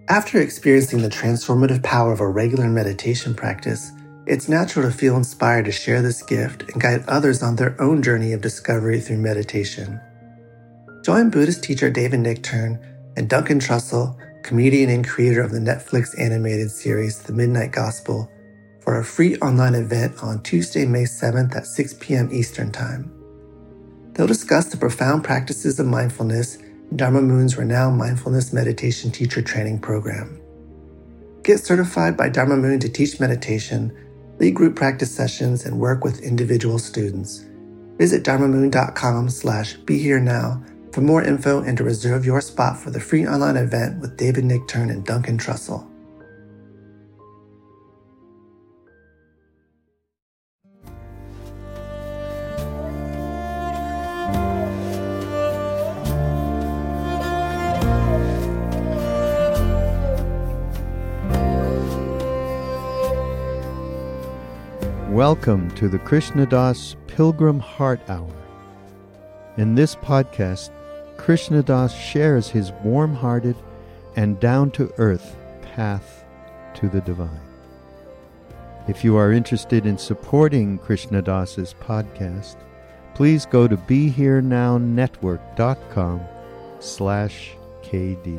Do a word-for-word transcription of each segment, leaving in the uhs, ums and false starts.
After experiencing the transformative power of a regular meditation practice, it's natural to feel inspired to share this gift and guide others on their own journey of discovery through meditation. Join Buddhist teacher David Nichtern and Duncan Trussell, comedian and creator of the Netflix animated series The Midnight Gospel, for a free online event on Tuesday, May seventh at six p.m. Eastern Time. They'll discuss the profound practices of mindfulness in Dharma Moon's renowned mindfulness meditation teacher training program. Get certified by Dharma Moon to teach meditation, lead group practice sessions, and work with individual students. Visit dharmamoon.com slash be here now for more info and to reserve your spot for the free online event with David Nichtern and Duncan Trussell. Welcome to the Krishna Das Pilgrim Heart Hour. In this podcast, Krishna Das shares his warm-hearted and down-to-earth path to the divine. If you are interested in supporting Krishna Das's podcast, please go to BeHereNowNetwork.com slash KD.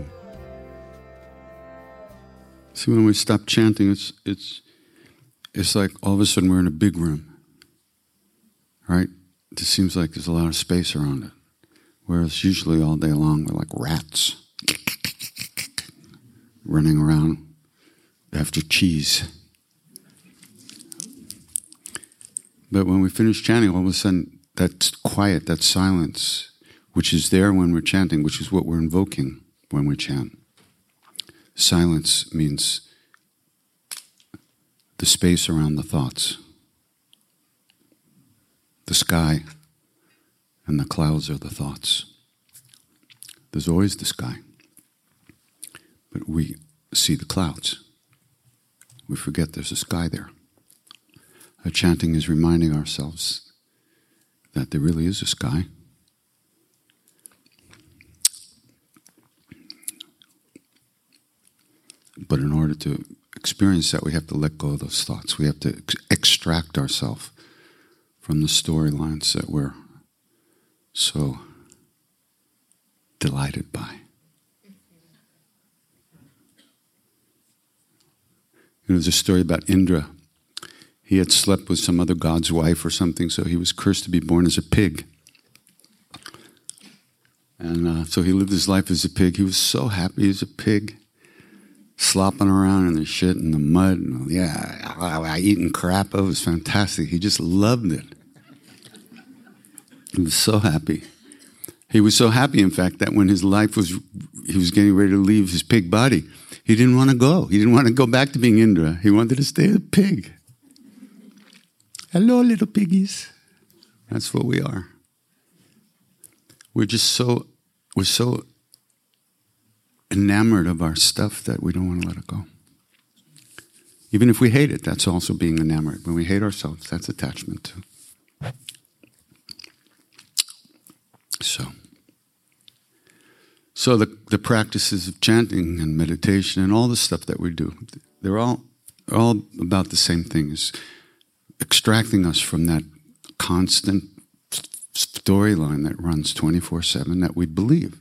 See, when we stop chanting, it's it's it's like all of a sudden we're in a big room, right? It seems like there's a lot of space around it. Whereas usually all day long we're like rats running around after cheese. But when we finish chanting, all of a sudden that quiet, that silence, which is there when we're chanting, which is what we're invoking when we chant. Silence means the space around the thoughts. The sky and the clouds are the thoughts. There's always the sky, but we see the clouds. We forget there's a sky there. Our chanting is reminding ourselves that there really is a sky. But in order to experience that, we have to let go of those thoughts. We have to ex- extract ourselves from the storylines that we're so delighted by. You know, there's a story about Indra. He had slept with some other god's wife or something, so he was cursed to be born as a pig. And uh, so he lived his life as a pig. He was so happy as a pig, slopping around in the shit and the mud. And, yeah, eating crap. It was fantastic. He just loved it. He was so happy. He was so happy, in fact, that when his life was, he was getting ready to leave his pig body, he didn't want to go. He didn't want to go back to being Indra. He wanted to stay a pig. Hello, little piggies. That's what we are. We're just so, we're so enamored of our stuff that we don't want to let it go. Even if we hate it, that's also being enamored. When we hate ourselves, that's attachment too. So, so the, the practices of chanting and meditation and all the stuff that we do, they're all, they're all about the same thing, is extracting us from that constant storyline that runs twenty-four seven that we believe.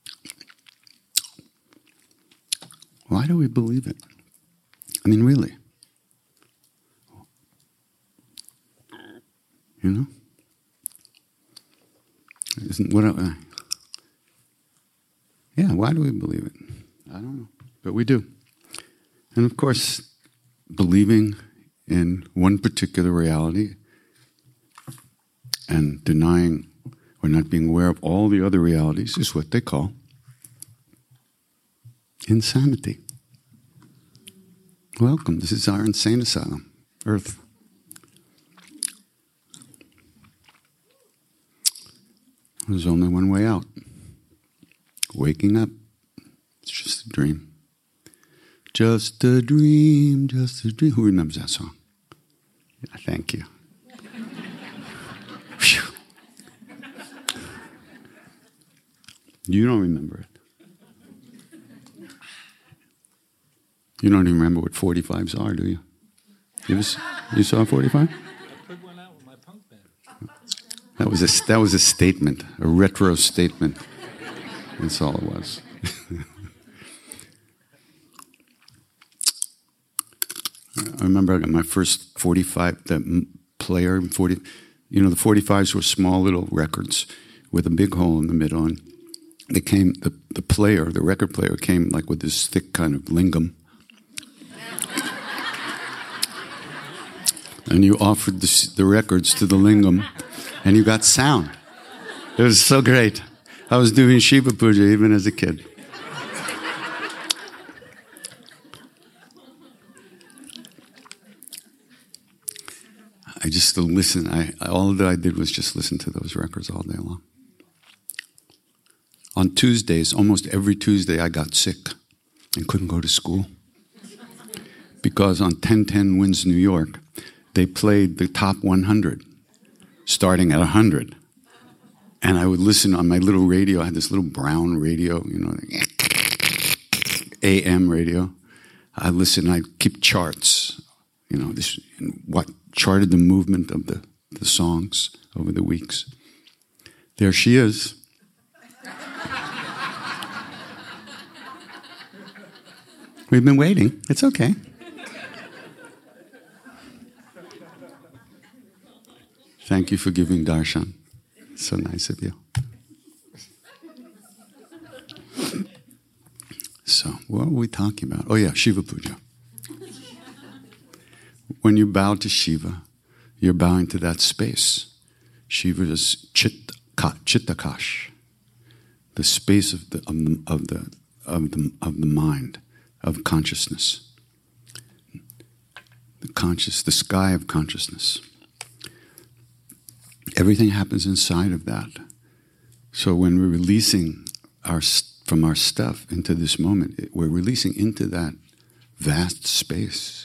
Why do we believe it? I mean, really? You know? Isn't what? I, yeah, why do we believe it? I don't know, but we do. And of course, believing in one particular reality and denying or not being aware of all the other realities is what they call insanity. Welcome. This is our insane asylum, Earth. There's only one way out. Waking up. It's just a dream. Just a dream, just a dream. Who remembers that song? Yeah, thank you. You don't remember it. You don't even remember what forty-fives are, do you? You, ever, you saw a forty-five? I put one out with my punk band. That was a, that was a statement, a retro statement. That's all it was. I remember I got my first forty-five, the player, forty, you know, the forty-fives were small little records with a big hole in the middle. And they came, the, the player, the record player came like with this thick kind of lingam. And you offered the, the records to the lingam, and you got sound. It was so great. I was doing Shiva Puja even as a kid. I just still listen. I, all that I did was just listen to those records all day long. On Tuesdays, almost every Tuesday, I got sick and couldn't go to school. Because on ten ten Wins New York, they played the top one hundred, starting at one hundred. And I would listen on my little radio. I had this little brown radio, you know, A M radio. I listened, I'd keep charts, you know, this, what charted the movement of the, the songs over the weeks. There she is. We've been waiting. It's okay. Thank you for giving darshan. So nice of you. So, what were we talking about? Oh yeah, Shiva Puja. When you bow to Shiva, you're bowing to that space. Shiva is chit, chittakash, the space of the of the of the of the, of the mind, of consciousness. The conscious, the sky of consciousness. Everything happens inside of that. So when we're releasing our from our stuff into this moment, we're releasing into that vast space.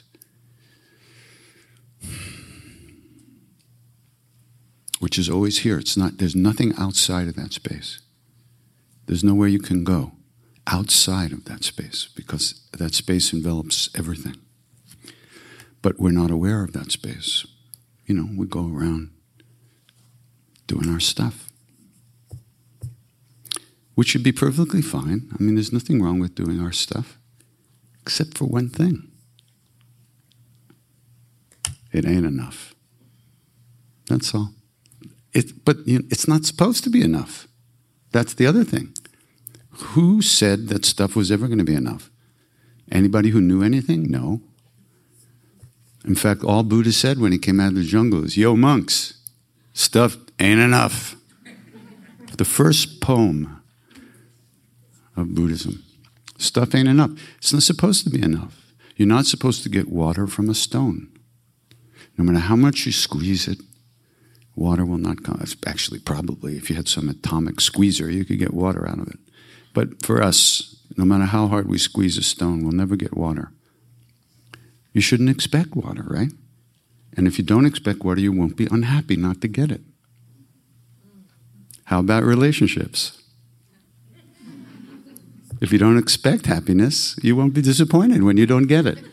Which is always here. It's not, there's nothing outside of that space. There's nowhere you can go outside of that space because that space envelops everything. But we're not aware of that space. You know, we go around doing our stuff, which should be perfectly fine. I mean, there's nothing wrong with doing our stuff, except for one thing. It ain't enough. That's all. It, but you know, it's not supposed to be enough. That's the other thing. Who said that stuff was ever going to be enough? Anybody who knew anything? No. In fact, all Buddha said when he came out of the jungle is, "Yo, monks, stuff ain't enough." The first poem of Buddhism. Stuff ain't enough. It's not supposed to be enough. You're not supposed to get water from a stone. No matter how much you squeeze it, water will not come. Actually, probably, if you had some atomic squeezer, you could get water out of it. But for us, no matter how hard we squeeze a stone, we'll never get water. You shouldn't expect water, right? And if you don't expect water, you won't be unhappy not to get it. How about relationships? If you don't expect happiness, you won't be disappointed when you don't get it.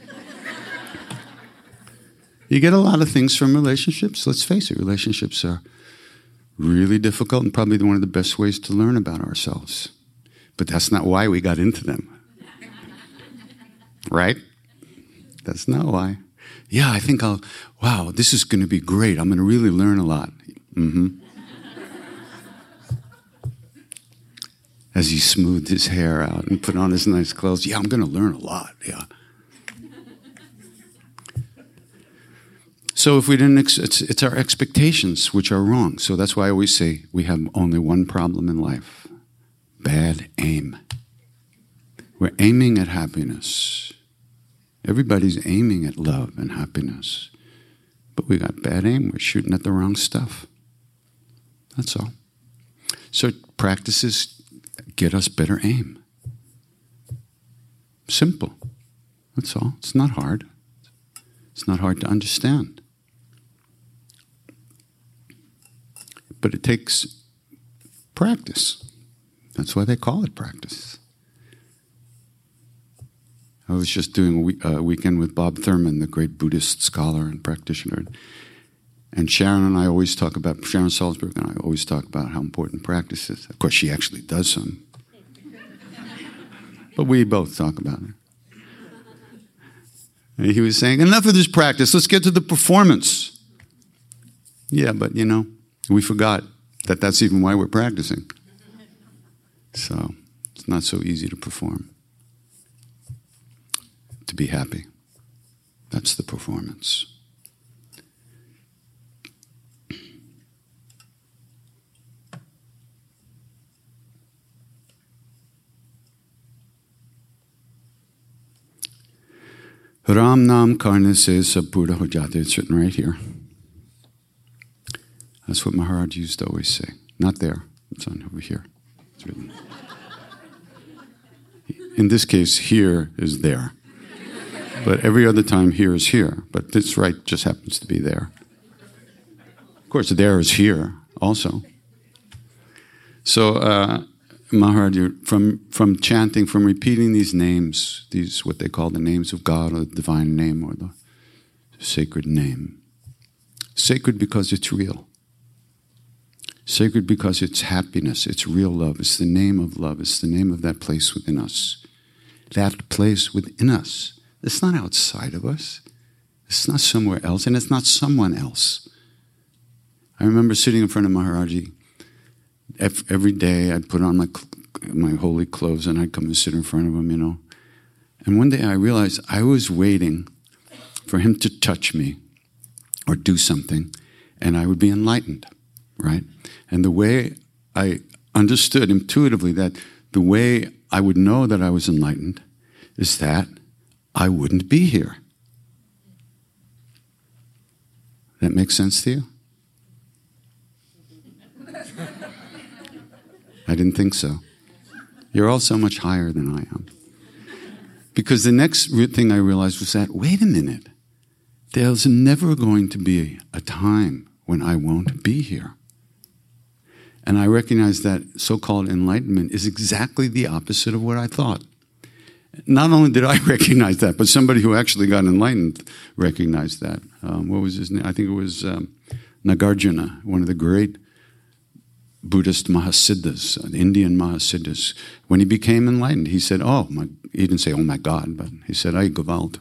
You get a lot of things from relationships. Let's face it, relationships are really difficult and probably one of the best ways to learn about ourselves. But that's not why we got into them. Right? That's not why. Yeah, I think I'll, wow, this is going to be great. I'm going to really learn a lot. Mm-hmm. As he smoothed his hair out and put on his nice clothes. Yeah, I'm going to learn a lot. Yeah. So if we didn't, ex- it's, it's our expectations which are wrong. So that's why I always say we have only one problem in life. Bad aim. We're aiming at happiness. Everybody's aiming at love and happiness. But we got bad aim. We're shooting at the wrong stuff. That's all. So practices get us better aim. Simple. That's all. It's not hard. It's not hard to understand. But it takes practice. That's why they call it practice. I was just doing a, week, a weekend with Bob Thurman, the great Buddhist scholar and practitioner. And Sharon and I always talk about, Sharon Salzberg and I always talk about how important practice is. Of course, she actually does some. But we both talk about it. And he was saying, enough of this practice, let's get to the performance. Yeah, but you know, we forgot that that's even why we're practicing. So it's not so easy to perform. To be happy. That's the performance. Ram Nam Karne Se Sab Pura Ho Jate. It's written right here. That's what Maharaj used to always say. Not there. It's on over here. It's written. In this case, here is there. But every other time, here is here. But this right just happens to be there. Of course, there is here also. So, uh, Maharaj, from, from chanting, from repeating these names, these what they call the names of God, or the divine name, or the sacred name. Sacred because it's real. Sacred because it's happiness, it's real love, it's the name of love, it's the name of that place within us. That place within us. It's not outside of us. It's not somewhere else, and it's not someone else. I remember sitting in front of Maharaji. Every day I'd put on my my holy clothes and I'd come and sit in front of him, you know. And one day I realized I was waiting for him to touch me or do something, and I would be enlightened, right? And the way I understood intuitively that the way I would know that I was enlightened is that I wouldn't be here. That makes sense to you? I didn't think so. You're all so much higher than I am. Because the next thing I realized was that, wait a minute, there's never going to be a time when I won't be here. And I recognized that so-called enlightenment is exactly the opposite of what I thought. Not only did I recognize that, but somebody who actually got enlightened recognized that. Um, what was his name? I think it was um, Nagarjuna, one of the great Buddhist Mahasiddhas, Indian Mahasiddhas. When he became enlightened, he said, oh, my, he didn't say, oh my God, but he said, ay Gewalt.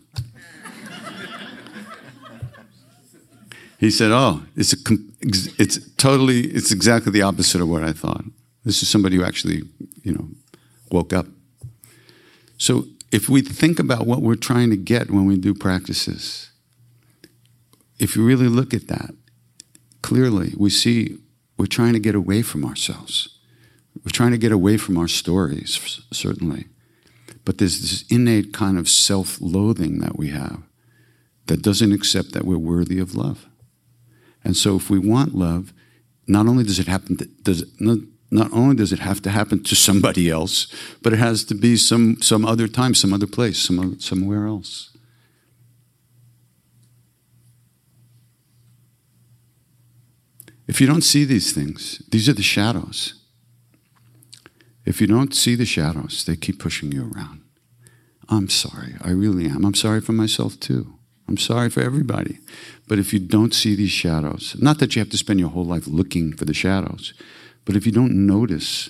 He said, oh, it's, a, it's totally, it's exactly the opposite of what I thought. This is somebody who actually, you know, woke up. So if we think about what we're trying to get when we do practices, if you really look at that, clearly we see we're trying to get away from ourselves. We're trying to get away from our stories, certainly. But there's this innate kind of self-loathing that we have that doesn't accept that we're worthy of love. And so if we want love, not only does it happen, to, does it, not, not only does it have to happen to somebody else, but it has to be some, some other time, some other place, some other, somewhere else. If you don't see these things, these are the shadows. If you don't see the shadows, they keep pushing you around. I'm sorry, I really am. I'm sorry for myself too. I'm sorry for everybody. But if you don't see these shadows, not that you have to spend your whole life looking for the shadows, but if you don't notice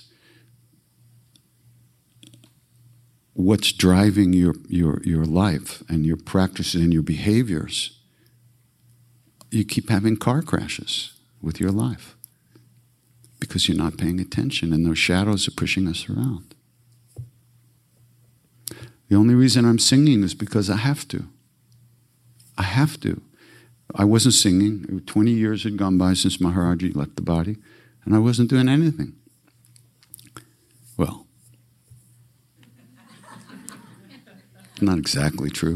what's driving your, your, your life and your practices and your behaviors, you keep having car crashes with your life because you're not paying attention and those shadows are pushing us around. The only reason I'm singing is because I have to. I have to. I wasn't singing. twenty years had gone by since Maharaji left the body, and I wasn't doing anything. Well, not exactly true.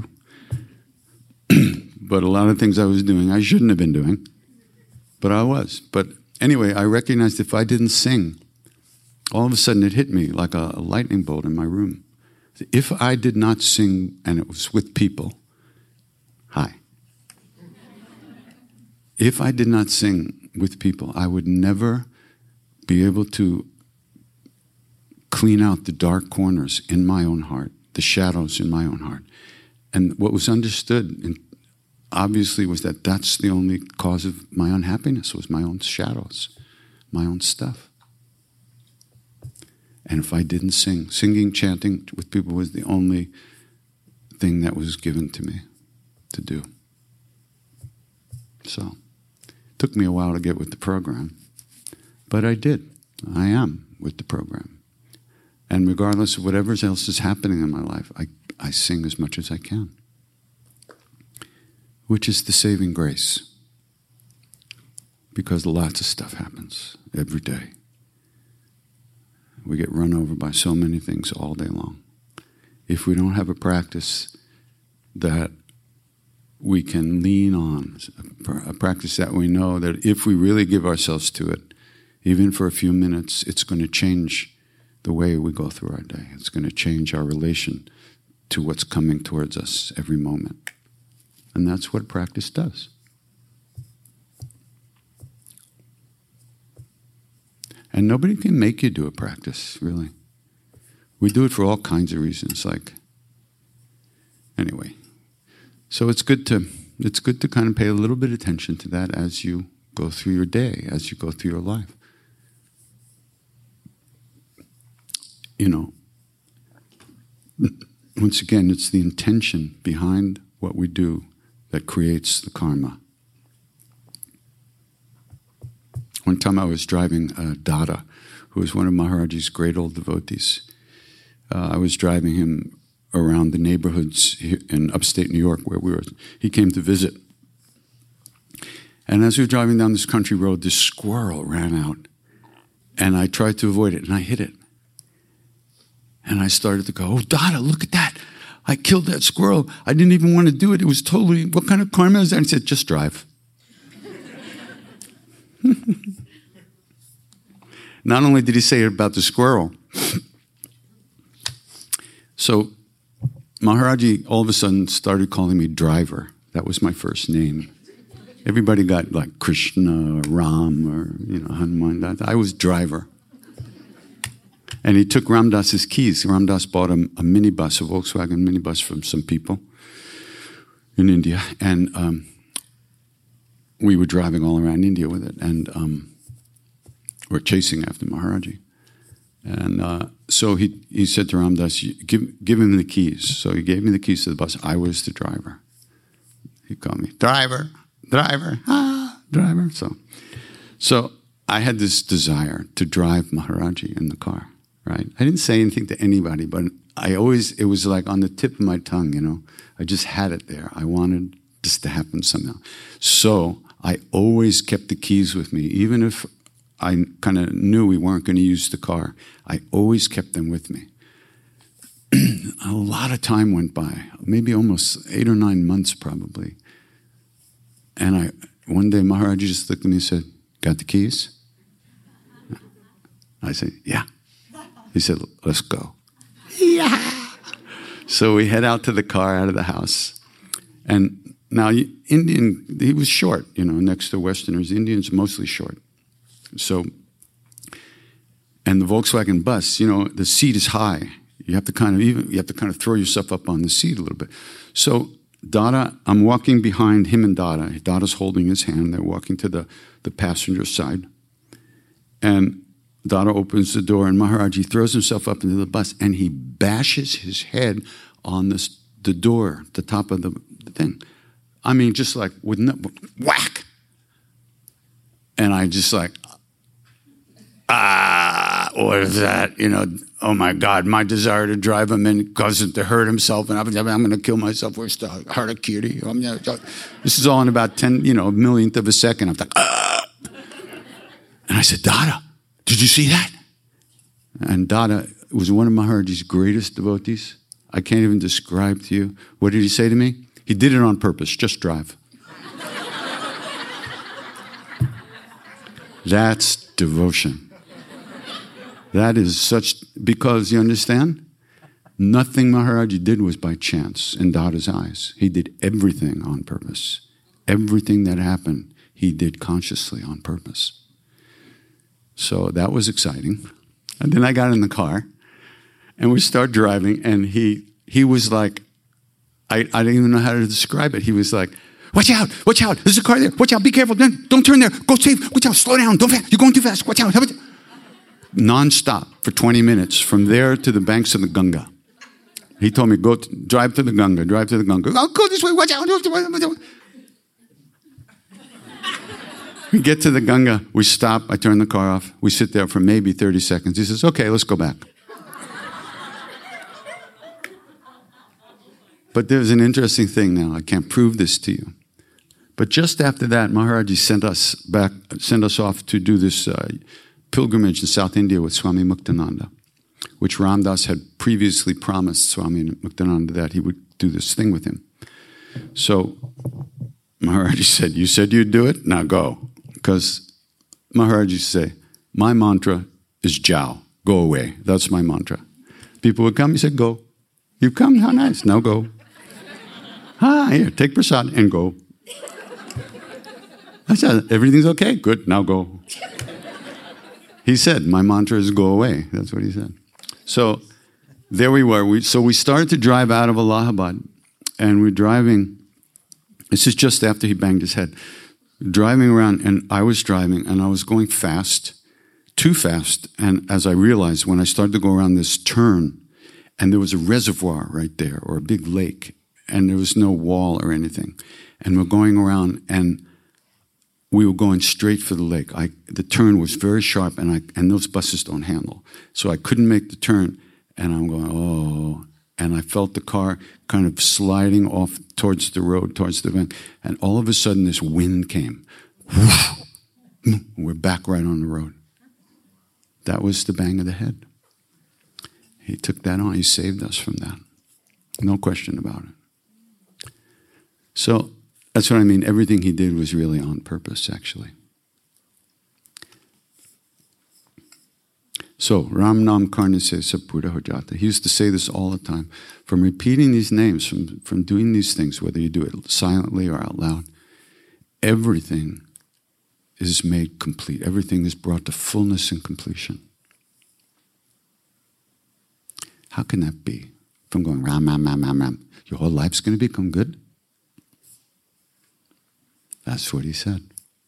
But a lot of things I was doing I shouldn't have been doing, but I was. But anyway, I recognized if I didn't sing, all of a sudden it hit me like a, a lightning bolt in my room. If I did not sing and it was with people, hi. If I did not sing with people, I would never be able to clean out the dark corners in my own heart the shadows in my own heart. And what was understood, and obviously, was that that's the only cause of my unhappiness, was my own shadows, my own stuff. And if I didn't sing, singing, chanting with people was the only thing that was given to me to do. So, it took me a while to get with the program, but I did. I am with the program. And regardless of whatever else is happening in my life, I, I sing as much as I can, which is the saving grace, because lots of stuff happens every day. We get run over by so many things all day long. If we don't have a practice that we can lean on, a practice that we know that if we really give ourselves to it, even for a few minutes, it's going to change the way we go through our day. It's going to change our relation to what's coming towards us every moment. And that's what practice does. And nobody can make you do a practice, really. We do it for all kinds of reasons, like, anyway. So it's good to it's good to kind of pay a little bit of attention to that as you go through your day, as you go through your life. You know, once again, it's the intention behind what we do that creates the karma. One time I was driving uh, Dada, who was one of Maharaji's great old devotees. Uh, I was driving him around the neighborhoods in upstate New York where we were. He came to visit. And as we were driving down this country road, this squirrel ran out. And I tried to avoid it, and I hit it. And I started to go, oh, Dada, look at that. I killed that squirrel. I didn't even want to do it. It was totally, what kind of karma is that? And he said, just drive. Not only did he say it about the squirrel, so Maharaji all of a sudden started calling me Driver. That was my first name. Everybody got like Krishna or Ram or, you know, Hanuman. I was Driver. And he took Ramdas's keys. Ramdas bought a, a minibus, a Volkswagen minibus from some people in India. And um, we were driving all around India with it. And um, we're chasing after Maharaji. And uh, so he, he said to Ramdas, give, give him the keys. So he gave me the keys to the bus. I was the driver. He called me, driver, driver, ah, driver. So, so I had this desire to drive Maharaji in the car. Right? I didn't say anything to anybody, but I always, it was like on the tip of my tongue, you know. I just had it there. I wanted this to happen somehow. So I always kept the keys with me, even if I kind of knew we weren't going to use the car. I always kept them with me. A lot of time went by, maybe almost eight or nine months probably. And I one day Maharaji just looked at me and said, got the keys? I said, yeah. He said, let's go. Yeah. So we head out to the car, out of the house. And now, Indian, he was short, you know, next to Westerners. Indians mostly short. So, and the Volkswagen bus, you know, the seat is high. You have to kind of even, you have to kind of throw yourself up on the seat a little bit. So, Dada, I'm walking behind him and Dada. Dada's holding his hand. They're walking to the, the passenger side. And Dada opens the door, and Maharaji throws himself up into the bus, and he bashes his head on the, the door, the top of the, the thing. I mean, just like, with no, whack! And I just like, ah, what is that? You know, oh my God, my desire to drive him in caused him to hurt himself, and I'm, I'm going to kill myself. Where's the harakiri? This is all in about ten, you know, a millionth of a second. I'm like, ah! And I said, Dada, did you see that? And Dada was one of Maharaji's greatest devotees. I can't even describe to you. What did he say to me? He did it on purpose. Just drive. That's devotion. That is such, because you understand? Nothing Maharaji did was by chance in Dada's eyes. He did everything on purpose. Everything that happened, he did consciously on purpose. So that was exciting. And then I got in the car, and we start driving, and he he was like, I, I don't even know how to describe it. He was like, watch out, watch out, there's a car there, watch out, be careful, don't, don't turn there, go safe, watch out, slow down, don't fast, you're going too fast, watch out. Non-stop for twenty minutes from there to the banks of the Ganga. He told me, go, to, drive to the Ganga, drive to the Ganga. I'll go this way, watch out. We get to the Ganga, we stop, I turn the car off, we sit there for maybe thirty seconds. He says, okay, let's go back. But there's an interesting thing now, I can't prove this to you. But just after that, Maharaji sent us back, sent us off to do this uh, pilgrimage in South India with Swami Muktananda, which Ram Das had previously promised Swami Muktananda that he would do this thing with him. So Maharaji said, you said you'd do it, now go. Because Maharaji said, my mantra is Jao, go away. That's my mantra. People would come, he said, go. You come, how nice, now go. Ah, here, take prasad and go. I said, everything's okay, good, now go. He said, my mantra is go away. That's what he said. So there we were. We, so we started to drive out of Allahabad, and we're driving. This is just after he banged his head. Driving around, and I was driving, and I was going fast, too fast. And as I realized, when I started to go around this turn, and there was a reservoir right there, or a big lake, and there was no wall or anything. And we're going around, and we were going straight for the lake. I, the turn was very sharp, and I and those buses don't handle. So I couldn't make the turn, and I'm going, oh. And I felt the car kind of sliding off towards the road, towards the bank. And all of a sudden, this wind came. We're back right on the road. That was the bang of the head. He took that on. He saved us from that. No question about it. So that's what I mean. Everything he did was really on purpose, actually. So, Ram Nam Karne Se Sab Pura Ho Jata. He used to say this all the time. From repeating these names, from, from doing these things, whether you do it silently or out loud, everything is made complete. Everything is brought to fullness and completion. How can that be? From going Ram, Ram, Ram, Ram, Ram, your whole life's going to become good? That's what he said.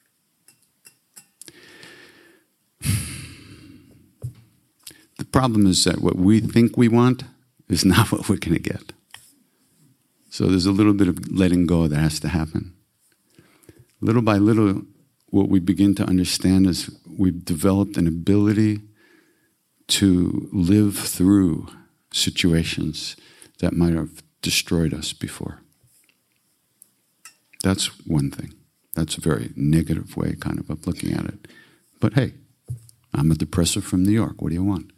The problem is that what we think we want is not what we're going to get. So there's a little bit of letting go that has to happen. Little by little, what we begin to understand is we've developed an ability to live through situations that might have destroyed us before. That's one thing. That's a very negative way kind of of looking at it. But hey, I'm a depressor from New York. What do you want?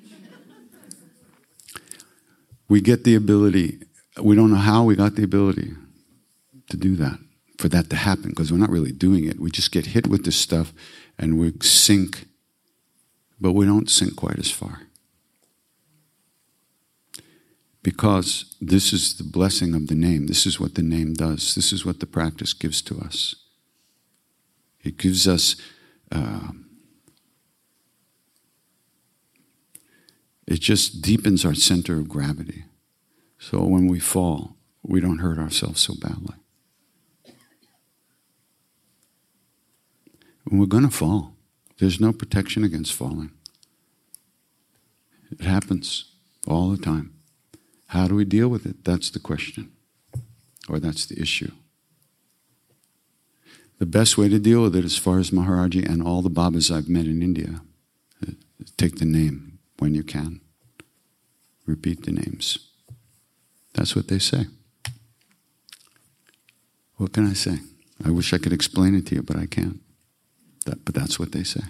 We get the ability, we don't know how we got the ability to do that, for that to happen, because we're not really doing it. We just get hit with this stuff and we sink, but we don't sink quite as far. Because this is the blessing of the name. This is what the name does. This is what the practice gives to us. It gives us, uh, it just deepens our center of gravity. So when we fall, we don't hurt ourselves so badly. When we're going to fall, there's no protection against falling. It happens all the time. How do we deal with it? That's the question, or that's the issue. The best way to deal with it, as far as Maharaji and all the Babas I've met in India, take the name when you can. Repeat the names. That's what they say. What can I say? I wish I could explain it to you, but I can't. That, but that's what they say.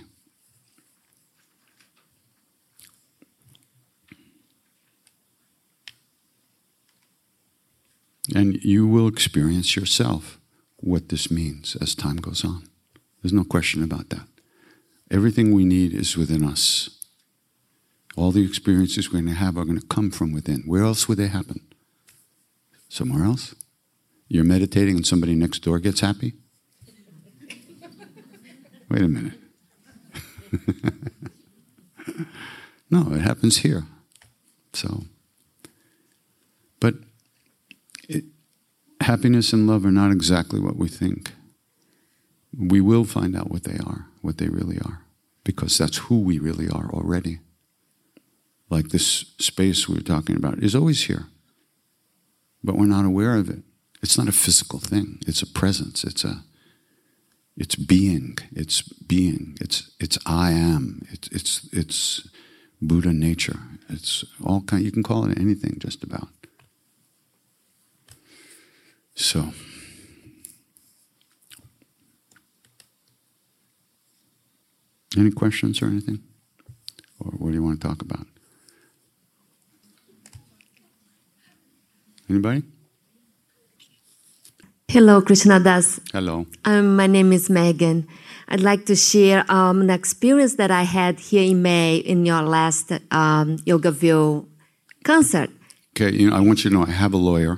And you will experience yourself what this means as time goes on. There's no question about that. Everything we need is within us. All the experiences we're going to have are going to come from within. Where else would they happen? Somewhere else? You're meditating and somebody next door gets happy? Wait a minute. No, it happens here. So, it, happiness and love are not exactly what we think. We will find out what they are, what they really are, because that's who we really are already. Like this space we were talking about is always here, but we're not aware of it. It's not a physical thing. It's a presence. It's a, it's being. It's being. It's it's I am. It's it's it's Buddha nature. It's all kind. You can call it anything, just about. So. Any questions or anything? Or what do you want to talk about? Anybody? Hello, Krishnadas. Hello. Um, my name is Megan. I'd like to share um, an experience that I had here in May in your last um, Yogaville concert. Okay, you know, I want you to know I have a lawyer.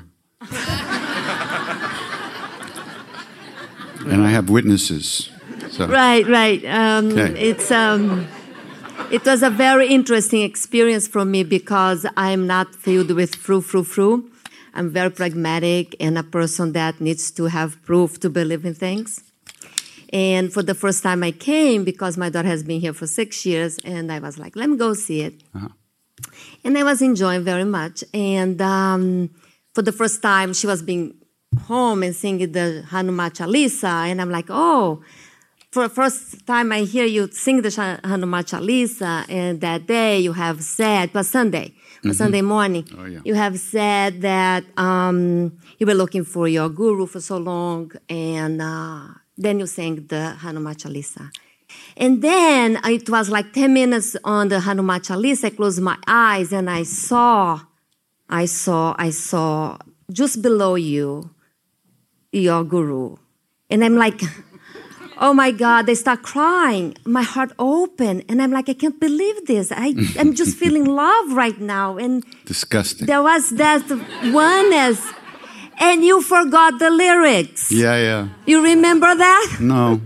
And I have witnesses. So. Right, right. Um, okay. It's um, it was a very interesting experience for me because I'm not filled with frou, frou, frou. I'm very pragmatic and a person that needs to have proof to believe in things. And for the first time I came, because my daughter has been here for six years, and I was like, let me go see it. Uh-huh. And I was enjoying very much. And um, for the first time, she was being home and singing the Hanuman Chalisa, and I'm like, oh, for the first time I hear you sing the Hanuman Chalisa, and that day you have said, it was Sunday, mm-hmm. Sunday morning, oh, yeah. you have said that um, you were looking for your guru for so long, and uh, then you sang the Hanuman Chalisa. And then it was like ten minutes on the Hanuman Chalisa, I closed my eyes and I saw, I saw, I saw just below you, your guru. And I'm like, oh my God, they start crying. My heart opened. And I'm like, I can't believe this. I, I'm just feeling love right now. And disgusting. There was that oneness. And you forgot the lyrics. Yeah, yeah. You remember that? No.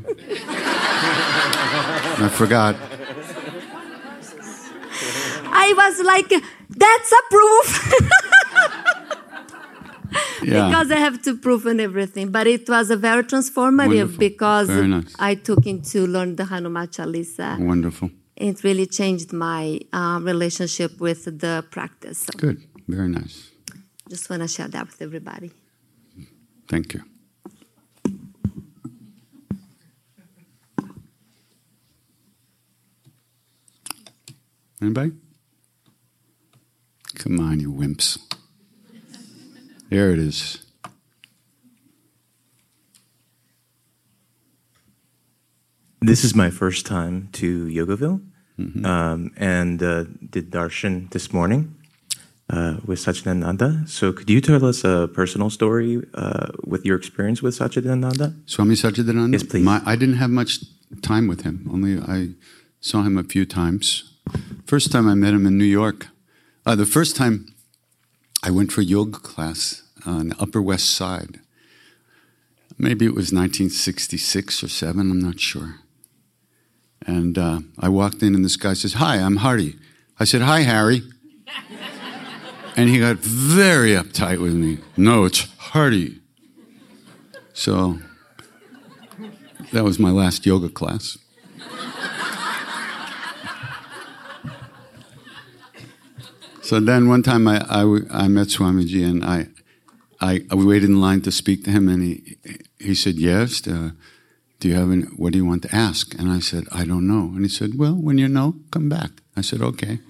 I forgot. I was like, that's a proof. Yeah. Because I have to prove and everything. But it was a very transformative. Wonderful. Because nice. I took him to learn the Hanuman Chalisa. Wonderful. It really changed my uh, relationship with the practice. So good. Very nice. Just want to share that with everybody. Thank you. Anybody? Come on, you wimps. There it is. This is my first time to Yogaville, mm-hmm. um, and uh, did darshan this morning uh, with Satchidananda. So could you tell us a personal story uh, with your experience with Satchidananda? Swami Satchidananda? Yes, please. My, I didn't have much time with him. Only I saw him a few times. First time I met him in New York. Uh, the first time I went for yoga class on the Upper West Side. Maybe it was nineteen sixty-six or seven, I'm not sure. And uh, I walked in and this guy says, "Hi, I'm Hardy." I said, "Hi, Harry." And he got very uptight with me. "No, it's Hardy." So that was my last yoga class. So then one time I, I, I met Swamiji and I, I, I waited in line to speak to him and he, he said, "Yes, uh, do you have any, what do you want to ask?" And I said, "I don't know." And he said, "Well, when you know, come back." I said, "Okay."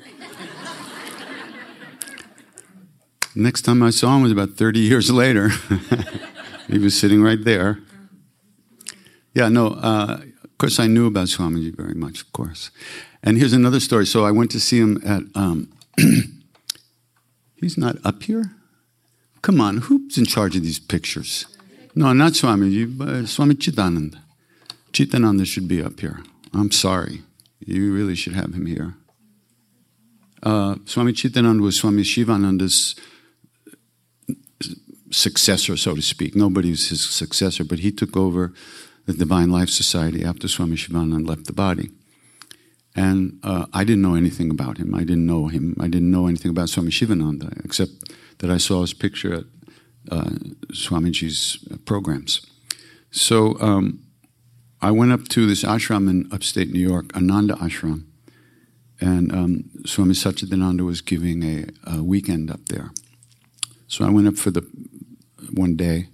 Next time I saw him was about thirty years later. He was sitting right there. Yeah, no, uh, of course I knew about Swamiji very much, of course. And here's another story. So I went to see him at... Um, he's not up here? Come on, who's in charge of these pictures? No, not Swamiji, but Swami Chidananda. Chidananda should be up here. I'm sorry. You really should have him here. Uh, Swami Chidananda was Swami Shivananda's successor, so to speak. Nobody's his successor, but he took over the Divine Life Society after Swami Shivananda left the body. And uh, I didn't know anything about him. I didn't know him. I didn't know anything about Swami Shivananda, except that I saw his picture at uh, Swamiji's programs. So um, I went up to this ashram in upstate New York, Ananda Ashram, and um, Swami Satchidananda was giving a, a weekend up there. So I went up for the one day,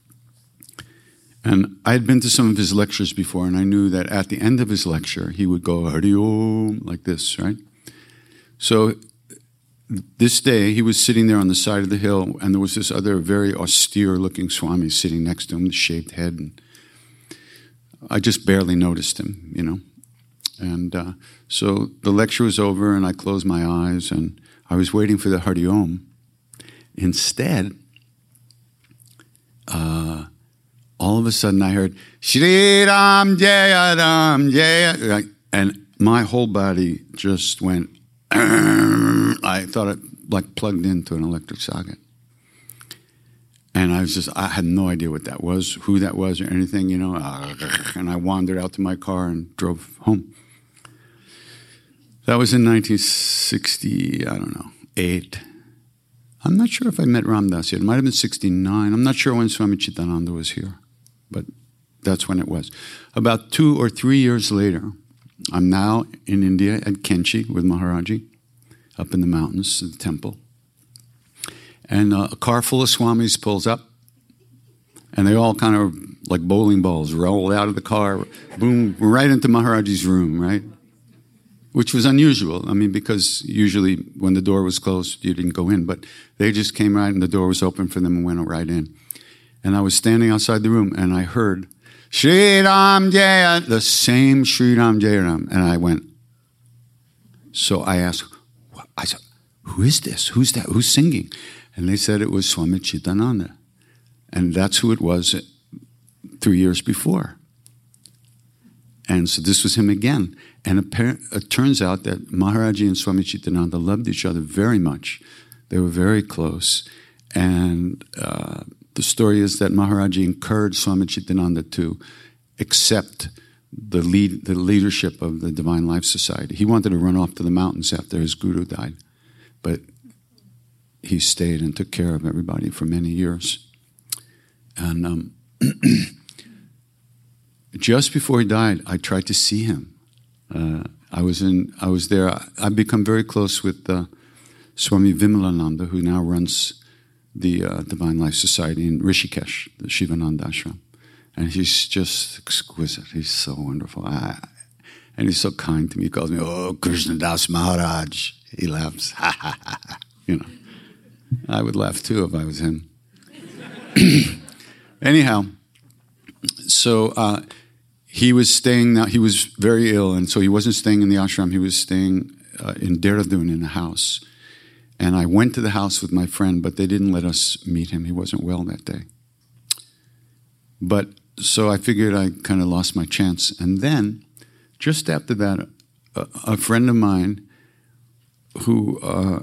and I had been to some of his lectures before, and I knew that at the end of his lecture, he would go, Hari Om, like this, right? So this day, he was sitting there on the side of the hill, and there was this other very austere-looking Swami sitting next to him with a shaved head. And I just barely noticed him, you know. And uh, so the lecture was over, and I closed my eyes, and I was waiting for the Hari Om. Instead, uh, all of a sudden I heard, Shri Ram Jaya Ram Jaya, and my whole body just went, I thought it like plugged into an electric socket. And I was just, I had no idea what that was, who that was or anything, you know. And I wandered out to my car and drove home. That was in nineteen sixty, I don't know, eight. I'm not sure if I met Ram Das yet. It might have been sixty-nine. I'm not sure when Swami Chidananda was here, but that's when it was. About two or three years later, I'm now in India at Kenchi with Maharaji, up in the mountains, the temple. And uh, a car full of Swamis pulls up, and they all kind of, like bowling balls, roll out of the car, boom, right into Maharaji's room, right? Which was unusual. I mean, because usually when the door was closed, you didn't go in. But they just came right, and the door was open for them and went right in. And I was standing outside the room, and I heard, Shri Ram Jaya, the same Shri Ram Jaya Ram. And I went, so I asked, I said, who is this? Who's that? Who's singing? And they said it was Swami Chidananda. And that's who it was three years before. And so this was him again. And it turns out that Maharaji and Swami Chidananda loved each other very much. They were very close. And uh, the story is that Maharaji encouraged Swami Chidananda to accept the lead, the leadership of the Divine Life Society. He wanted to run off to the mountains after his guru died. But he stayed and took care of everybody for many years. And um, just before he died, I tried to see him. Uh, I was in. I was there. I've become very close with uh, Swami Vimalananda, who now runs the uh, Divine Life Society in Rishikesh, the Shivananda Ashram. And he's just exquisite. He's so wonderful. I, and he's so kind to me. He calls me, oh, Krishnadas Maharaj. He laughs. Ha, ha, ha, ha. You know. I would laugh too if I was him. Anyhow, so uh, he was staying now, he was very ill, and so he wasn't staying in the ashram, he was staying uh, in Dehradun in a house. And I went to the house with my friend, but they didn't let us meet him. He wasn't well that day. But so I figured I kind of lost my chance. And then, just after that, a, a friend of mine who uh,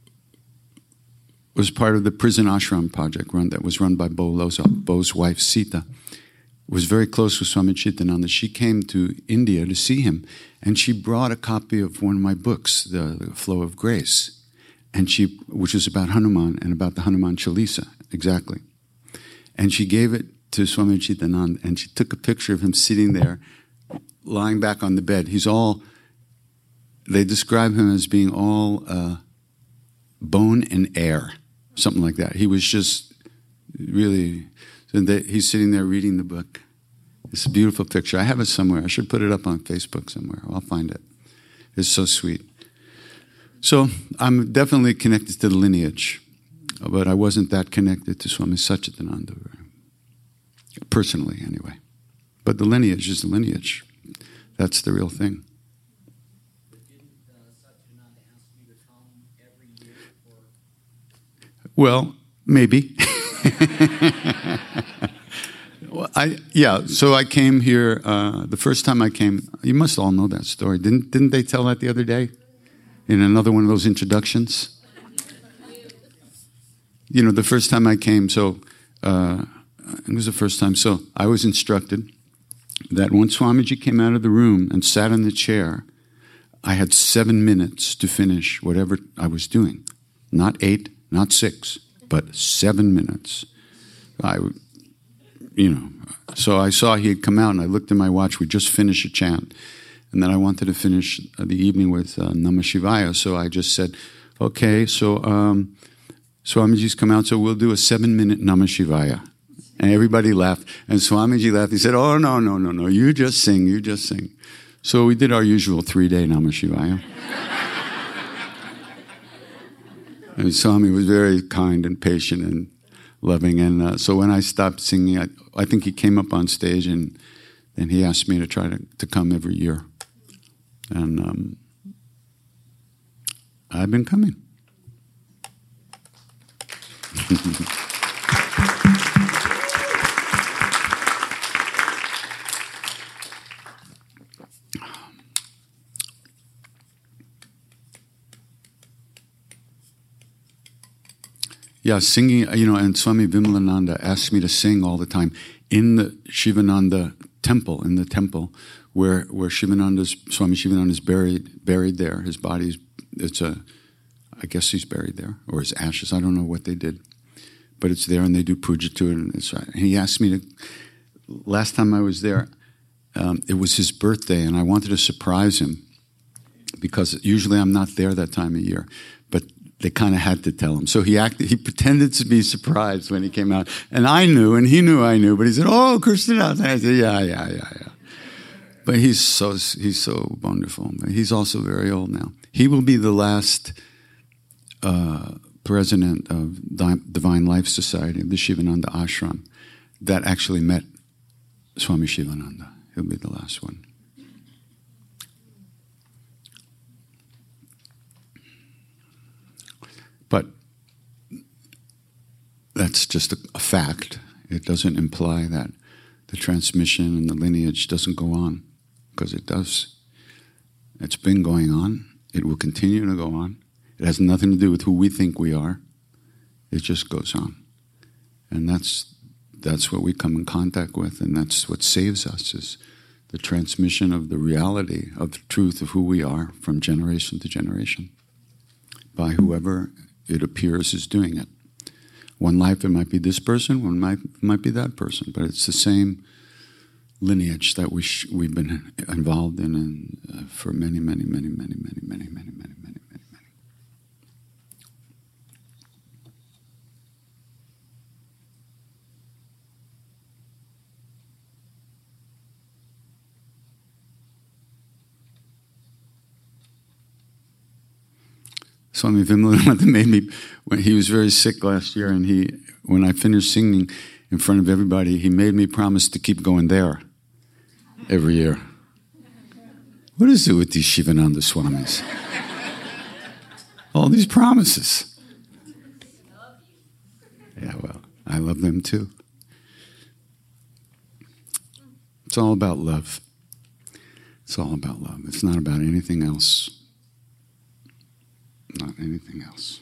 was part of the prison ashram project run, that was run by Bo Loza, Bo's wife Sita, was very close with Swami Chidananda. She came to India to see him, and she brought a copy of one of my books, The, the Flow of Grace, and she, which is about Hanuman and about the Hanuman Chalisa, exactly. And she gave it to Swami Chidananda, and she took a picture of him sitting there, lying back on the bed. He's all, they describe him as being all uh, bone and air, something like that. He was just really, so they, he's sitting there reading the book. It's a beautiful picture. I have it somewhere. I should put it up on Facebook somewhere. I'll find it. It's so sweet. So I'm definitely connected to the lineage, but I wasn't that connected to Swami Satchidananda, personally anyway. But the lineage is the lineage. That's the real thing. Well, maybe. well, I yeah. So I came here uh, the first time I came. You must all know that story. Didn't didn't they tell that the other day in another one of those introductions? You know, the first time I came. So uh, it was the first time. So I was instructed that when Swamiji came out of the room and sat in the chair, I had seven minutes to finish whatever I was doing. Not eight. Not six, but seven minutes. I, you know, so I saw he had come out, and I looked at my watch. We just finished a chant, and then I wanted to finish the evening with uh, Namah Shivaya. So I just said, okay, so um, Swamiji's come out, so we'll do a seven-minute Namah Shivaya. And everybody laughed, and Swamiji laughed. He said, oh, no, no, no, no, you just sing, you just sing. So we did our usual three-day Namah Shivaya. And Swami was very kind and patient and loving. And uh, so when I stopped singing, I, I think he came up on stage, and then he asked me to try to, to come every year. And um, I've been coming. Yeah, singing, you know, and Swami Vimalananda asked me to sing all the time in the Shivananda temple, in the temple where where Shivananda's, Swami Shivananda is buried, buried there. His body's, it's a, I guess he's buried there, or his ashes, I don't know what they did. But it's there, and they do puja to it, and it's, and he asked me to, last time I was there, um, it was his birthday, and I wanted to surprise him, because usually I'm not there that time of year, but they kind of had to tell him. So he acted, he pretended to be surprised when he came out. And I knew, and he knew I knew, but he said, oh, Krishnadas. And I said, yeah, yeah, yeah, yeah. But he's so, he's so wonderful. He's also very old now. He will be the last uh, president of Divine Life Society, the Shivananda Ashram, that actually met Swami Shivananda. He'll be the last one. But that's just a, a fact. It doesn't imply that the transmission and the lineage doesn't go on, because it does. It's been going on. It will continue to go on. It has nothing to do with who we think we are. It just goes on. And that's that's what we come in contact with, and that's what saves us, is the transmission of the reality of the truth of who we are from generation to generation by whoever it appears is doing it. One life it might be this person, one might might be that person, but it's the same lineage that we sh- we've been involved in, in uh, for many, many, many, many, many, many, many, many, many, many, many. Swami Vimalananda made me, when he was very sick last year, and he, when I finished singing in front of everybody, he made me promise to keep going there every year. What is it with these Shivananda Swamis? All these promises. Yeah, well, I love them too. It's all about love. It's all about love. It's not about anything else. Not anything else.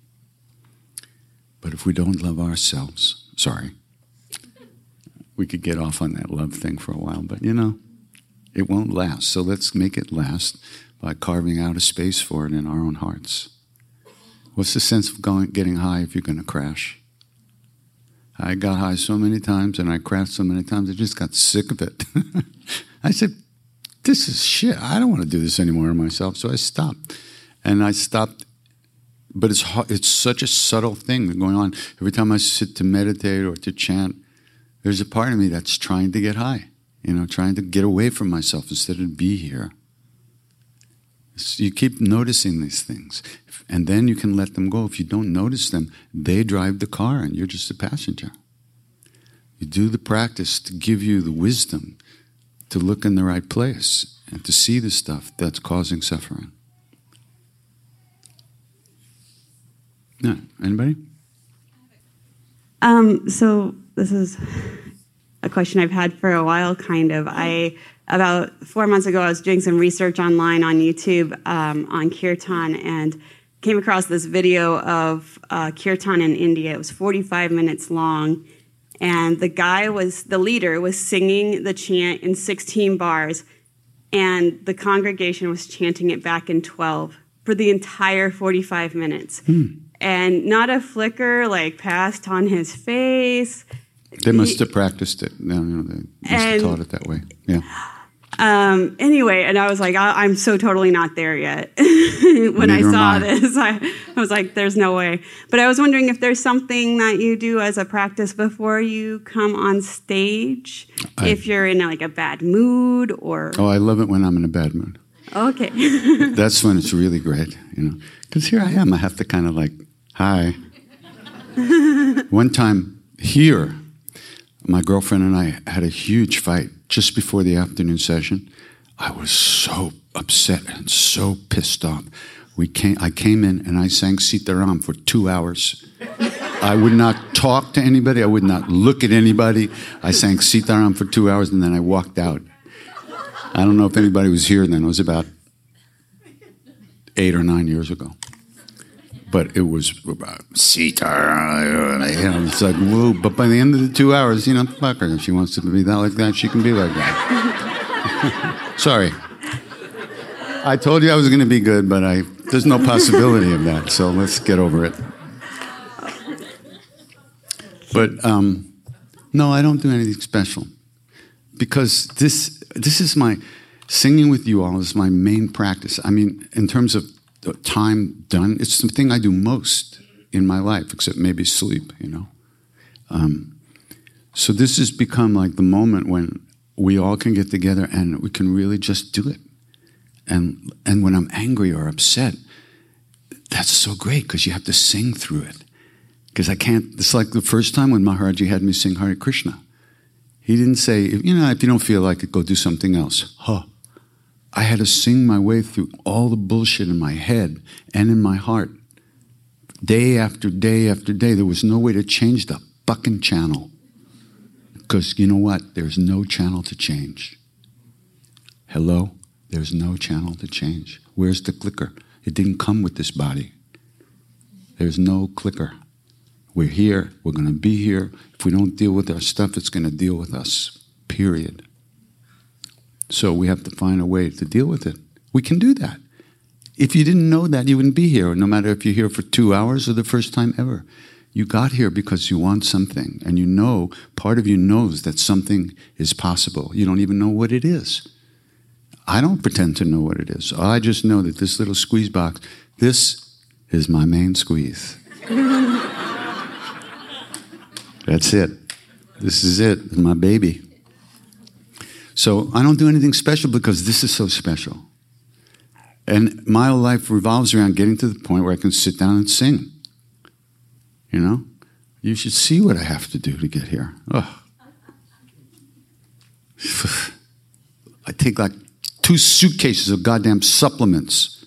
But if we don't love ourselves, sorry, we could get off on that love thing for a while, but you know, it won't last. So let's make it last by carving out a space for it in our own hearts. What's the sense of going, getting high if you're going to crash? I got high so many times and I crashed so many times, I just got sick of it. I said, this is shit. I don't want to do this anymore to myself. So I stopped. And I stopped. But it's it's such a subtle thing going on. Every time I sit to meditate or to chant, there's a part of me that's trying to get high, you know, trying to get away from myself instead of be here. So you keep noticing these things, and then you can let them go. If you don't notice them, they drive the car, and you're just a passenger. You do the practice to give you the wisdom to look in the right place and to see the stuff that's causing suffering. No, anybody? Um, so this is a question I've had for a while, kind of. I about four months ago, I was doing some research online on YouTube um, on kirtan, and came across this video of uh, kirtan in India. It was forty-five minutes long, and the guy was the leader was singing the chant in sixteen bars, and the congregation was chanting it back in twelve for the entire forty-five minutes. Hmm. And not a flicker, like, passed on his face. They must have practiced it. You know, they must have And- taught it that way. Yeah. Um, anyway, and I was like, I, I'm so totally not there yet. When Neither I am saw I. this, I, I was like, there's no way. But I was wondering if there's something that you do as a practice before you come on stage, I- if you're in like a bad mood or. Oh, I love it when I'm in a bad mood. Okay. That's when it's really great, you know. Because here I am. I have to kind of like, hi. One time here, my girlfriend and I had a huge fight just before the afternoon session. I was so upset and so pissed off. We came, I came in and I sang Sitaram for two hours. I would not talk to anybody. I would not look at anybody. I sang Sitaram for two hours and then I walked out. I don't know if anybody was here then. It was about eight or nine years ago. But it was about Sitaram. You know, it's like, whoa. But by the end of the two hours, you know, fuck her. If she wants to be that like that, she can be like that. Sorry. I told you I was going to be good, but I there's no possibility of that. So let's get over it. But um, no, I don't do anything special. Because this this is my, singing with you all is my main practice. I mean, in terms of the time done, it's the thing I do most in my life, except maybe sleep, you know. Um, so this has become like the moment when we all can get together and we can really just do it. And and when I'm angry or upset, that's so great because you have to sing through it. Because I can't, it's like the first time when Maharaji had me sing Hare Krishna. He didn't say, you know, if you don't feel like it, go do something else. Huh. I had to sing my way through all the bullshit in my head and in my heart. Day after day after day, there was no way to change the fucking channel. Because you know what? There's no channel to change. Hello? There's no channel to change. Where's the clicker? It didn't come with this body. There's no clicker. We're here. We're going to be here. If we don't deal with our stuff, it's going to deal with us. Period. So we have to find a way to deal with it. We can do that. If you didn't know that, you wouldn't be here, no matter if you're here for two hours or the first time ever. You got here because you want something, and you know, part of you knows that something is possible. You don't even know what it is. I don't pretend to know what it is. I just know that this little squeeze box, this is my main squeeze. That's it. This is it. It's my baby. So I don't do anything special because this is so special. And my whole life revolves around getting to the point where I can sit down and sing. You know? You should see what I have to do to get here. Ugh. I take like two suitcases of goddamn supplements.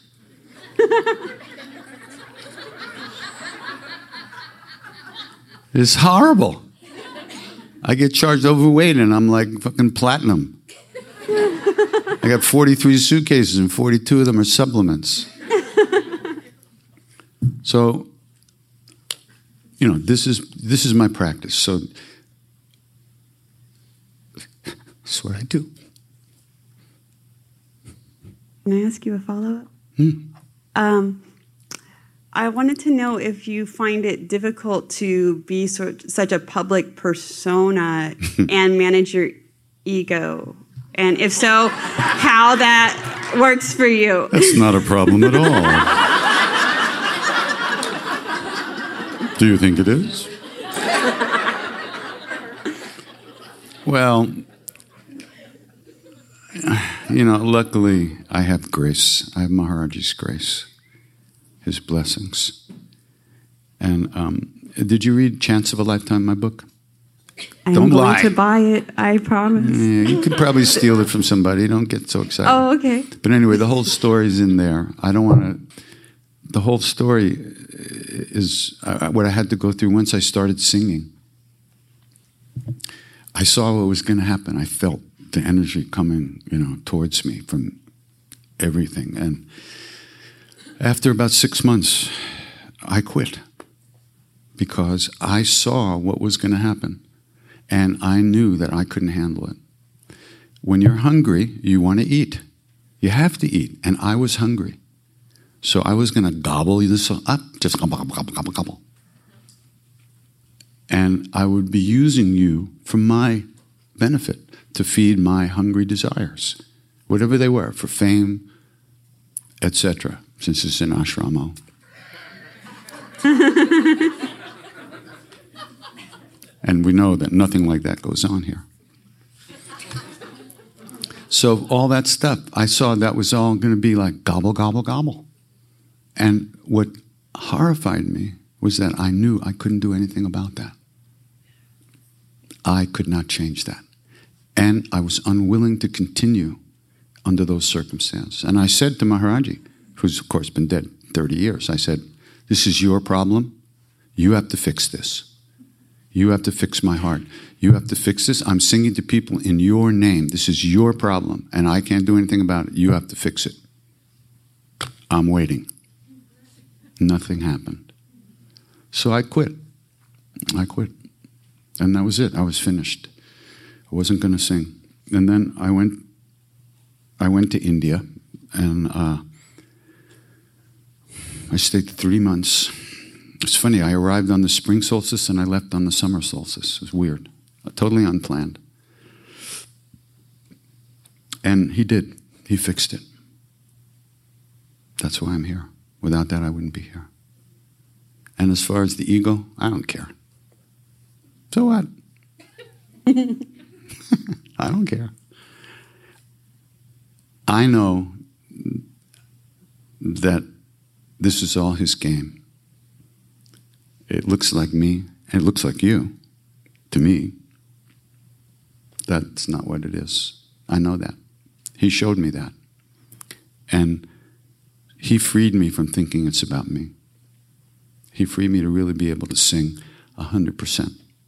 It's horrible. I get charged overweight and I'm like fucking platinum. I got forty-three suitcases and forty-two of them are supplements. So, you know, this is this is my practice. So, that's what I do. Can I ask you a follow-up? Hmm? Um, I wanted to know if you find it difficult to be sort, such a public persona and manage your ego. And if so, how that works for you. That's not a problem at all. Do you think it is? Well, you know, luckily I have grace. I have Maharaji's grace, his blessings. And um, did you read Chance of a Lifetime, my book? I'm Don't going lie. to buy it, I promise. Yeah, you could probably steal it from somebody. Don't get so excited. Oh, okay. But anyway, the whole story's in there. I don't want to... The whole story is uh, what I had to go through once I started singing. I saw what was going to happen. I felt the energy coming, you know, towards me from everything. And after about six months, I quit because I saw what was going to happen. And I knew that I couldn't handle it. When you're hungry, you want to eat. You have to eat. And I was hungry. So I was going to gobble this up, just gobble, gobble, gobble, gobble. And I would be using you for my benefit, to feed my hungry desires, whatever they were, for fame, et cetera, since it's an ashrama. And we know that nothing like that goes on here. So all that stuff, I saw that was all going to be like gobble, gobble, gobble. And what horrified me was that I knew I couldn't do anything about that. I could not change that. And I was unwilling to continue under those circumstances. And I said to Maharaji, who's of course been dead thirty years, I said, this is your problem. You have to fix this. You have to fix my heart. You have to fix this. I'm singing to people in your name. This is your problem, and I can't do anything about it. You have to fix it. I'm waiting. Nothing happened. So I quit. I quit. And that was it. I was finished. I wasn't going to sing. And then I went I went to India, and uh, I stayed three months. It's funny, I arrived on the spring solstice and I left on the summer solstice. It was weird. Totally unplanned. And he did. He fixed it. That's why I'm here. Without that, I wouldn't be here. And as far as the ego, I don't care. So what? I don't care. I know that this is all his game. It looks like me, and it looks like you, to me. That's not what it is. I know that. He showed me that. And he freed me from thinking it's about me. He freed me to really be able to sing one hundred percent.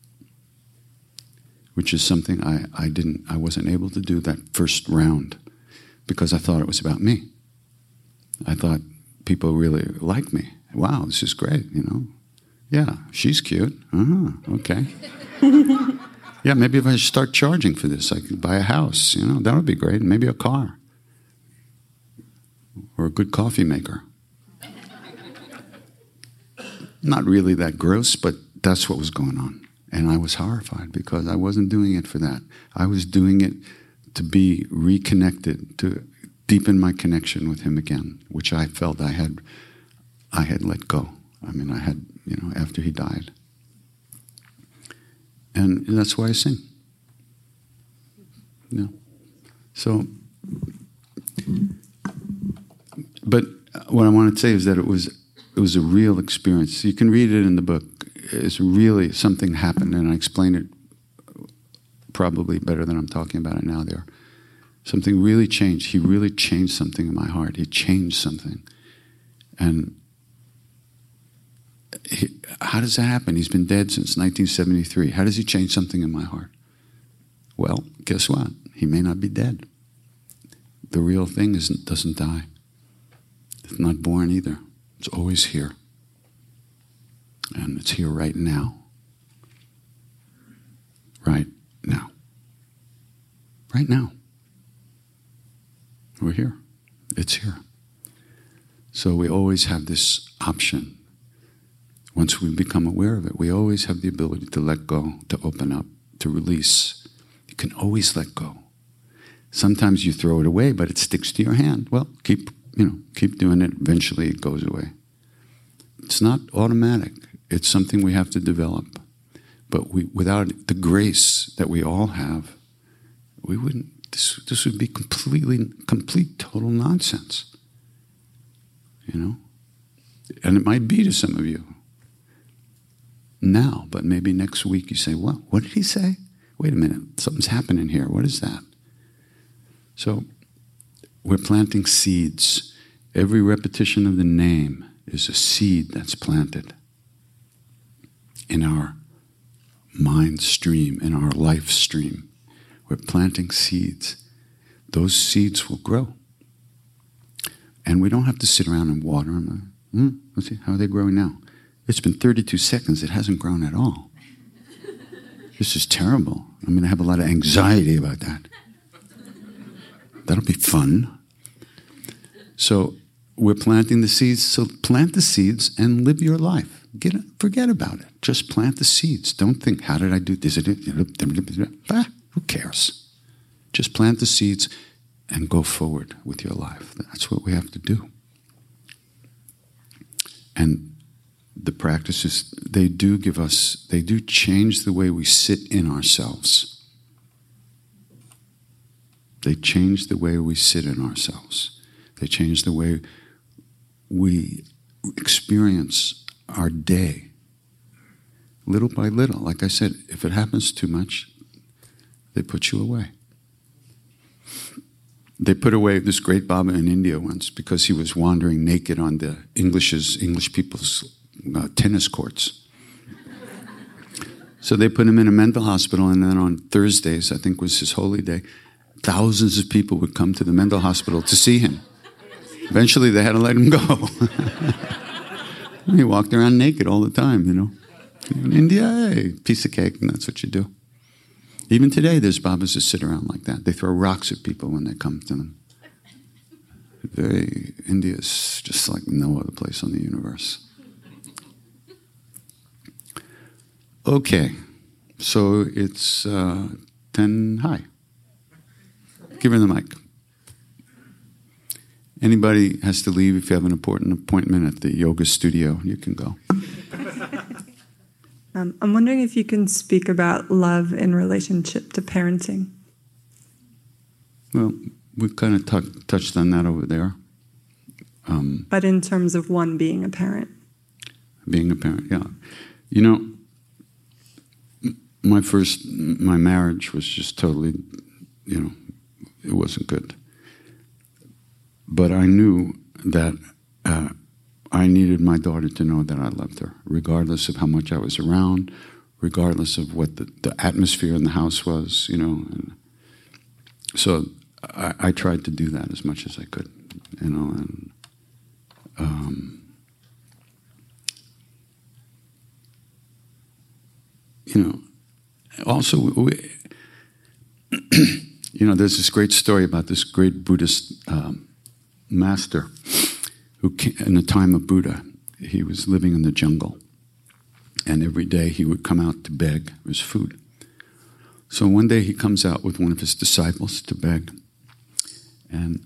Which is something I, I didn't, I wasn't able to do that first round because I thought it was about me. I thought people really liked me. Wow, this is great, you know. Yeah, she's cute. Uh-huh, okay. Yeah, maybe if I start charging for this, I could buy a house, you know, that would be great. Maybe a car. Or a good coffee maker. Not really that gross, but that's what was going on. And I was horrified because I wasn't doing it for that. I was doing it to be reconnected, to deepen my connection with him again, which I felt I had I had let go. I mean, I had, you know, after he died. And that's why I sing. Yeah. So, but what I want to say is that it was it was a real experience. You can read it in the book. It's really something happened, and I explain it probably better than I'm talking about it now there. Something really changed. He really changed something in my heart. He changed something. And he, how does that happen? He's been dead since nineteen seventy-three. How does he change something in my heart? Well, guess what? He may not be dead. The real thing isn't, doesn't die. It's not born either. It's always here. And it's here right now. Right now. Right now. We're here. It's here. So we always have this option. Once we become aware of it, we always have the ability to let go, to open up, to release. You can always let go. Sometimes you throw it away, but it sticks to your hand. Well, keep, you know, keep doing it. Eventually it goes away. It's not automatic. It's something we have to develop. But we, without the grace that we all have, we wouldn't, this, this would be completely, complete, total nonsense. You know? And it might be to some of you now, but maybe next week you say, well, what did he say? Wait a minute, something's happening here. What is that? So we're planting seeds. Every repetition of the name is a seed that's planted in our mind stream, in our life stream. We're planting seeds. Those seeds will grow. And we don't have to sit around and water them. Hmm, let's see, how are they growing now? It's been thirty-two seconds. It hasn't grown at all. This is terrible. I'm going to have a lot of anxiety about that. That'll be fun. So we're planting the seeds, so plant the seeds and live your life. Get it, forget about it. Just plant the seeds. Don't think, how did I do this? Ah, who cares? Just plant the seeds and go forward with your life. That's what we have to do. And the practices, they do give us, they do change the way we sit in ourselves. They change the way we sit in ourselves. They change the way we experience our day, little by little. Like I said, if it happens too much, they put you away. They put away this great Baba in India once because he was wandering naked on the English's, English people's uh, tennis courts. So they put him in a mental hospital, and then on Thursdays, I think was his holy day, thousands of people would come to the mental hospital to see him. Eventually, they had to let him go. He walked around naked all the time, you know. In India, hey, piece of cake, and that's what you do. Even today, there's Babas that sit around like that. They throw rocks at people when they come to them. They, India's just like no other place on the universe. Okay, so it's uh, ten high. Give her the mic. Anybody has to leave if you have an important appointment at the yoga studio, you can go. Um, I'm wondering if you can speak about love in relationship to parenting. Well, we've kind of t- touched on that over there. Um, but in terms of one being a parent. Being a parent, yeah. You know, my first, my marriage was just totally, you know, it wasn't good. But I knew that uh, I needed my daughter to know that I loved her, regardless of how much I was around, regardless of what the, the atmosphere in the house was, you know. And so I, I tried to do that as much as I could, you know. And um, you know, also we, you know, there's this great story about this great Buddhist um, master who came, in the time of Buddha, he was living in the jungle, and every day he would come out to beg for his food. So one day he comes out with one of his disciples to beg, and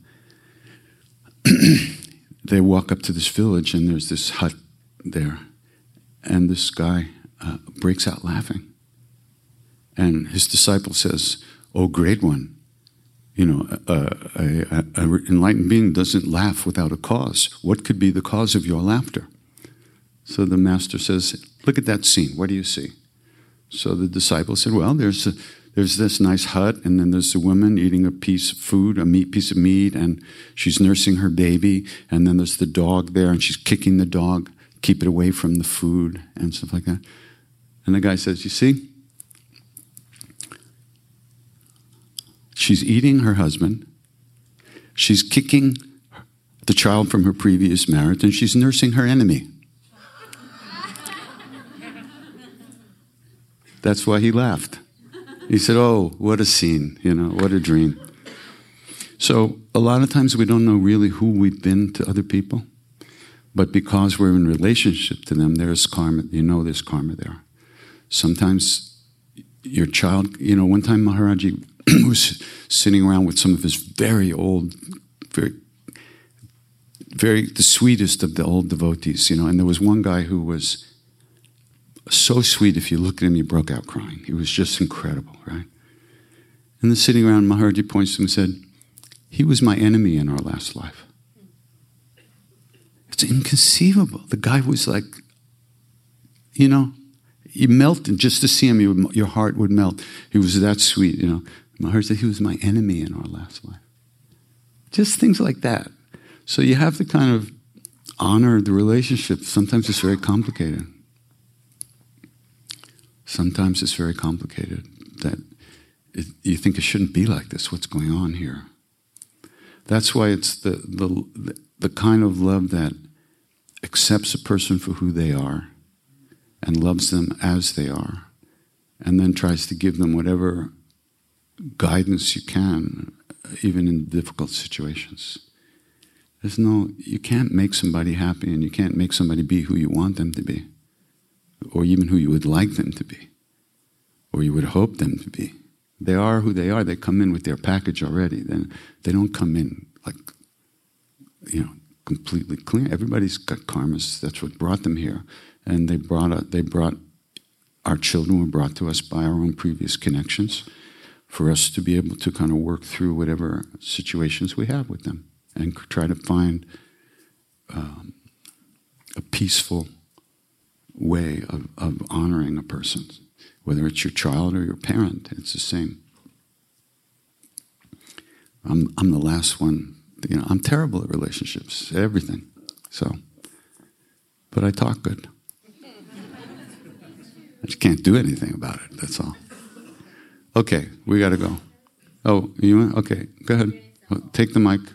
they walk up to this village, and there's this hut there, and this guy uh, breaks out laughing, and his disciple says, "Oh, great one, you know, an enlightened being doesn't laugh without a cause. What could be the cause of your laughter?" So the master says, "Look at that scene. What do you see?" So the disciple said, "Well, there's a, there's this nice hut, and then there's a woman eating a piece of food, a meat piece of meat, and she's nursing her baby, and then there's the dog there, and she's kicking the dog, keep it away from the food, and stuff like that." And the guy says, "You see? She's eating her husband, she's kicking the child from her previous marriage, and she's nursing her enemy." That's why he laughed. He said, "Oh, what a scene, you know, what a dream." So a lot of times we don't know really who we've been to other people, but because we're in relationship to them, there's karma, you know there's karma there. Sometimes your child, you know, one time Maharaji was sitting around with some of his very old, very, very, the sweetest of the old devotees, you know, and there was one guy who was so sweet, if you look at him, you broke out crying. He was just incredible, right? And then sitting around, Maharaji points to him and said, "He was my enemy in our last life." It's inconceivable. The guy was like, you know, you melted just to see him, you would, your heart would melt. He was that sweet, you know. Maharaji said he was my enemy in our last life. Just things like that. So you have to kind of honor the relationship. Sometimes it's very complicated. Sometimes it's very complicated that it, you think it shouldn't be like this. What's going on here? That's why it's the, the, the kind of love that accepts a person for who they are and loves them as they are, and then tries to give them whatever guidance you can, even in difficult situations. There's no, you can't make somebody happy, and you can't make somebody be who you want them to be, or even who you would like them to be, or you would hope them to be. They are who they are. They come in with their package already. Then they don't come in like, you know, completely clean. Everybody's got karmas. That's what brought them here, and they brought a, they brought our children were brought to us by our own previous connections, for us to be able to kind of work through whatever situations we have with them and try to find um, a peaceful way of, of honoring a person. Whether it's your child or your parent, it's the same. I'm I'm the last one. You know, I'm terrible at relationships, everything. So, but I talk good. I just can't do anything about it. That's all. Okay, we got to go. Oh, you want? Okay, go ahead. Take the mic.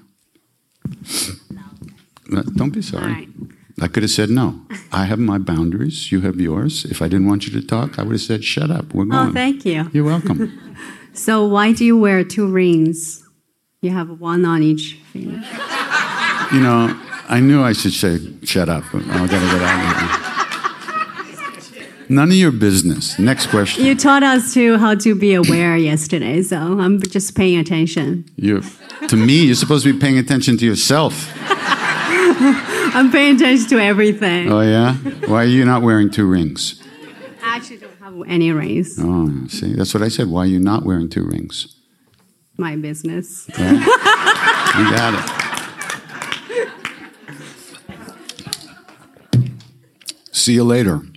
Don't be sorry. Right. I could have said no. I have my boundaries. You have yours. If I didn't want you to talk, I would have said, shut up. We're going. Oh, thank you. You're welcome. So why do you wear two rings? You have one on each finger. You know, I knew I should say, shut up. But I got to get out of here. None of your business. Next question. You taught us to how to be aware yesterday, so I'm just paying attention. You're, to me, you're supposed to be paying attention to yourself. I'm paying attention to everything. Oh, yeah? Why are you not wearing two rings? I actually don't have any rings. Oh, see? That's what I said. Why are you not wearing two rings? My business. Yeah. You got it. See you later.